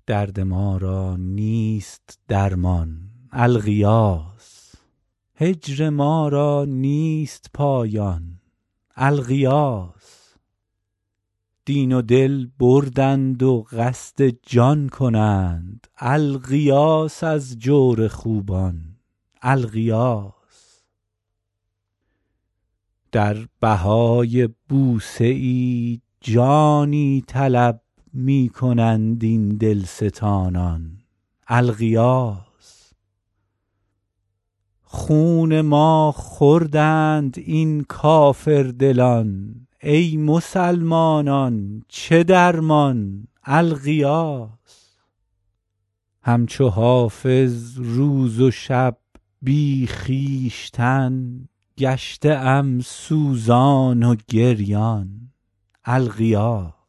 درد ما را نیست درمان الغیاث، هجر ما را نیست پایان الغیاث. دین و دل بردند و قصد جان کنند الغیاث از جور خوبان الغیاث. در بهای بوسه ای جانی طلب می کنند این دلستانان الغیاث. خون ما خوردند این کافردلان ای مسلمانان چه درمان الغیاث. همچو حافظ روز و شب بی خویشتن گشته ام سوزان و گریان الغیاث.